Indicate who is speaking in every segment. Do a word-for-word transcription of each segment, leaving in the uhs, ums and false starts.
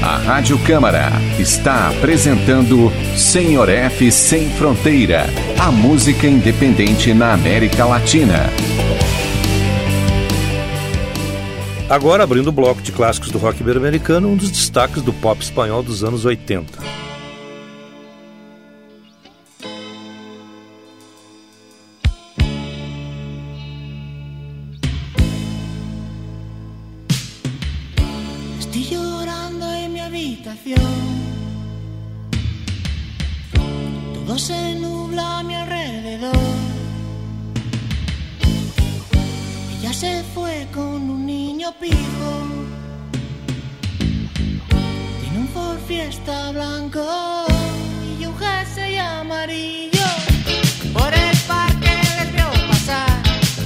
Speaker 1: A Rádio Câmara está apresentando Senhor F Sem Fronteira, a música independente na América Latina.
Speaker 2: Agora, abrindo o bloco de clássicos do rock ibero-americano, um dos destaques do pop espanhol dos anos oitenta.
Speaker 3: Estoy llorando en mi habitación, todo se nubla a mi alrededor. Ella se fue con un niño pijo, tiene un Ford Fiesta blanco y un jersey amarillo. Por el parque les vio pasar,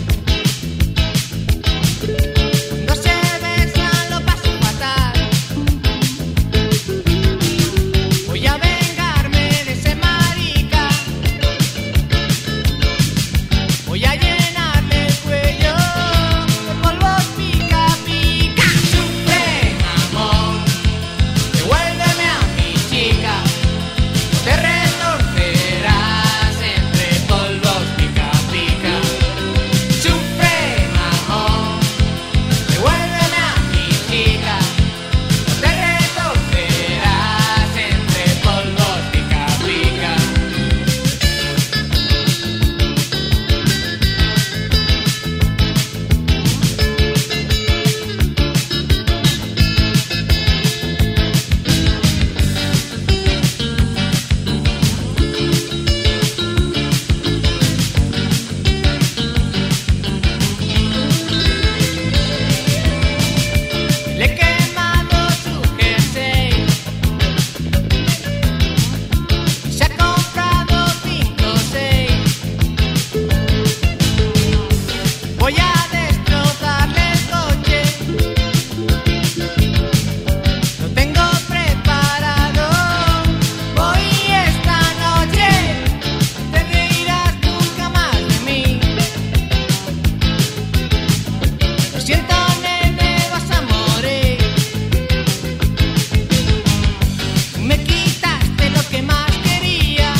Speaker 3: cuando se besan lo paso fatal. Voy a vengarme de ese marica, voy a llenarle el cuello de polvos pica pica. Sufre, amor, devuélveme a mi chica, no te retorcerás entre polvos pica pica. Sufre, amor, devuélveme a mi chica, no te retorcerás entre polvos pica pica. Le he quemado su jersey y se ha comprado cinco o seis. Voy a destrozarle el coche, lo tengo preparado. Voy esta noche, te reirás nunca más de mí. Lo siento, nene, vas a morir. Me quitaste lo que más quería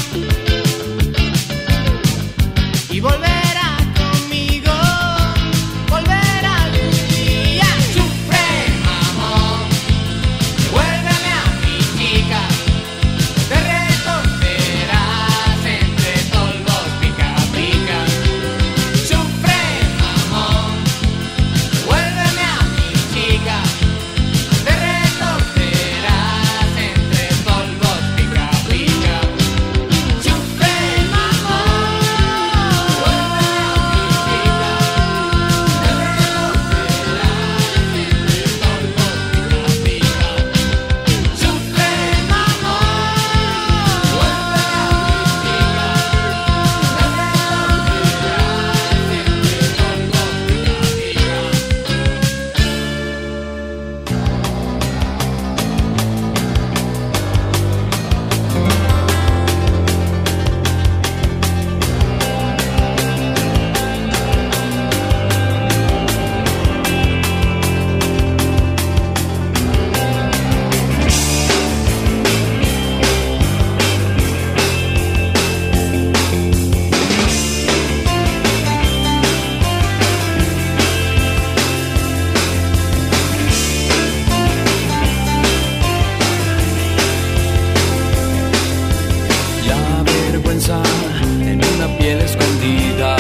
Speaker 3: y volverás conmigo, volverás algún día. Sufre, amor, devuélveme a mi chica, no te retorcerás entre polvos pica pica. Sufre, amor, devuélveme a mi chica, no te retorcerás entre polvos pica pica. Sufre, amor, devuélveme a mi chica, no te retorcerás entre polvos pica pica. Sufre, amor, devuélveme a mi
Speaker 4: La vergüenza en una piel escondida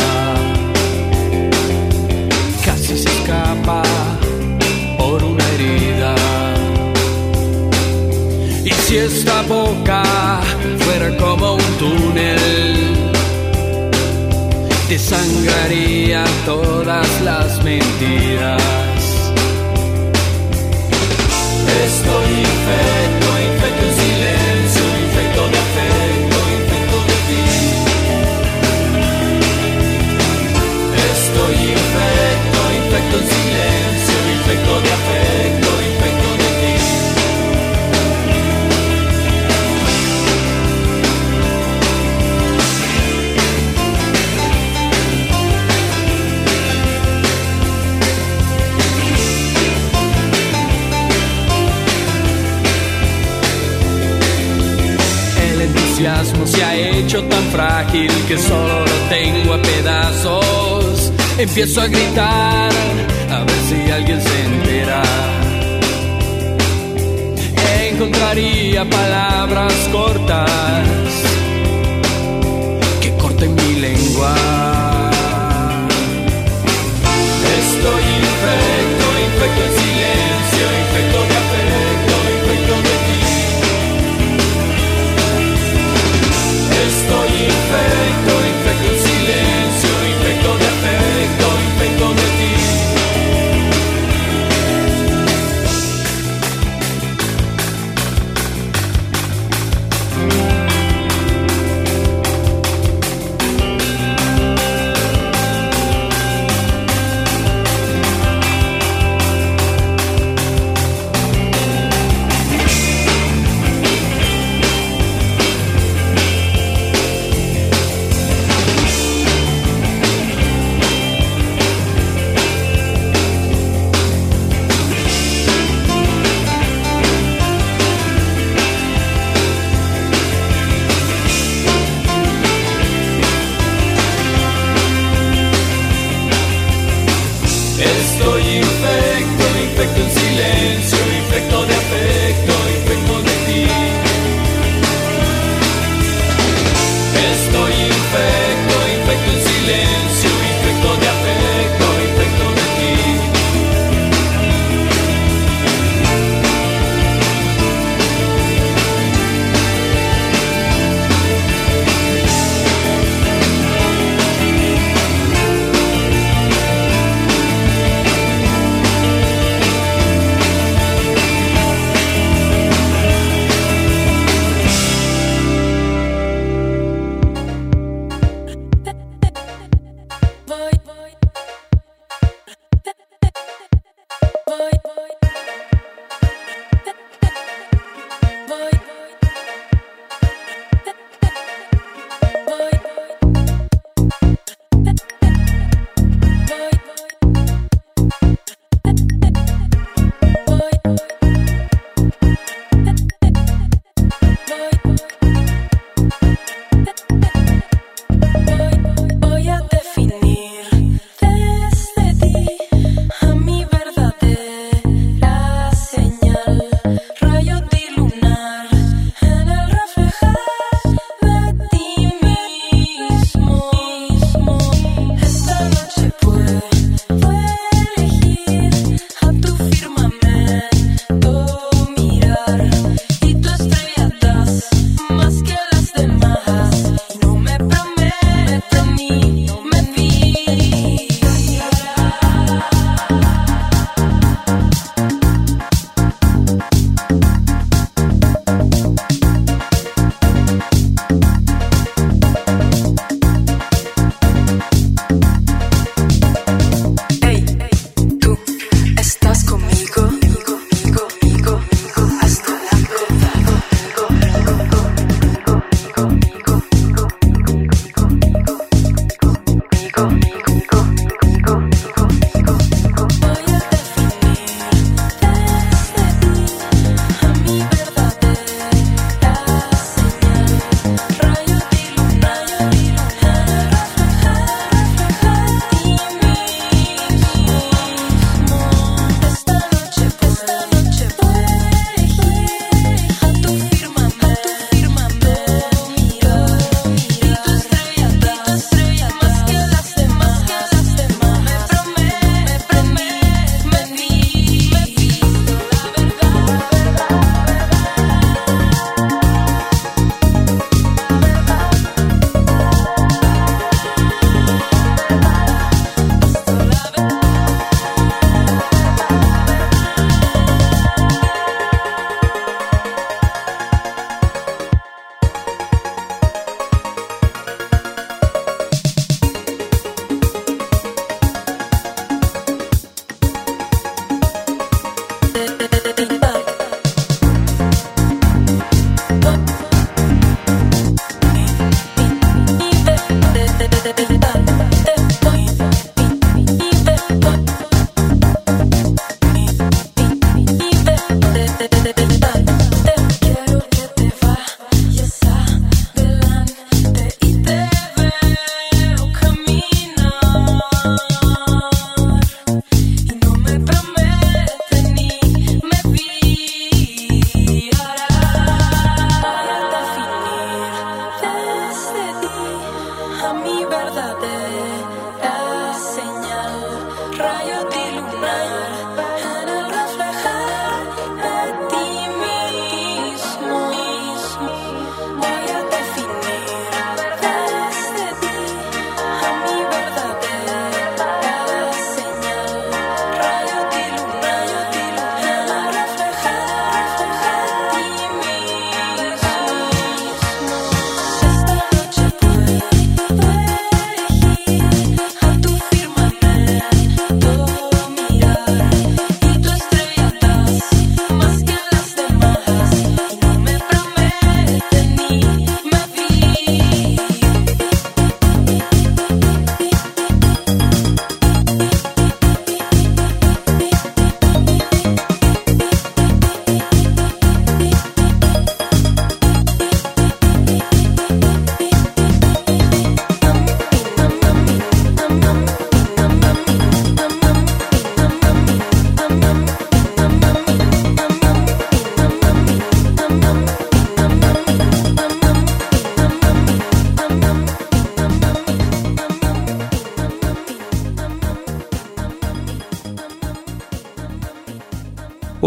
Speaker 4: casi se escapa por una herida. Y si esta boca fuera como un túnel, desangraría todas las mentiras. Estoy infecto, infecto en silencio, infecto de afecto, infecto de ti. Estoy infecto, infecto en silencio, infecto de afecto, infecto de ti. entusiasmo se ha hecho tan frágil que solo lo tengo a pedazos. Empiezo a gritar, a ver si alguien se entera. Encontraría palabras cortas que corten mi lengua. Estoy infecto, infecto en silencio, infecto de afecto, infecto de ti. Estoy infecto, infecto en silencio, infecto de afecto, infecto de ti.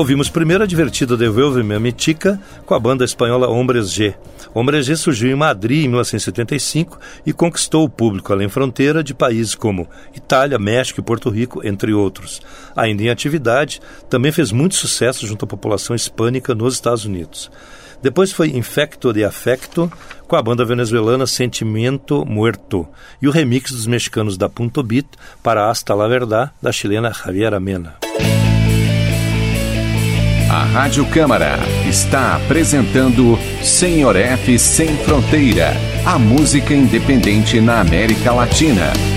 Speaker 2: Ouvimos primeiro a divertida Devuelve-me a mi chica com a banda espanhola Hombres G. Hombres G surgiu em Madrid em mil novecentos e setenta e cinco e conquistou o público além fronteira de países como Itália, México e Porto Rico, entre outros. Ainda em atividade, também fez muito sucesso junto à população hispânica nos Estados Unidos. Depois foi Infecto de Afecto com a banda venezuelana Sentimiento Muerto e o remix dos mexicanos da Punto Beat para Hasta la Verdad da chilena Javiera Mena.
Speaker 1: A Rádio Câmara está apresentando Senhor F Sem Fronteira, a música independente na América Latina.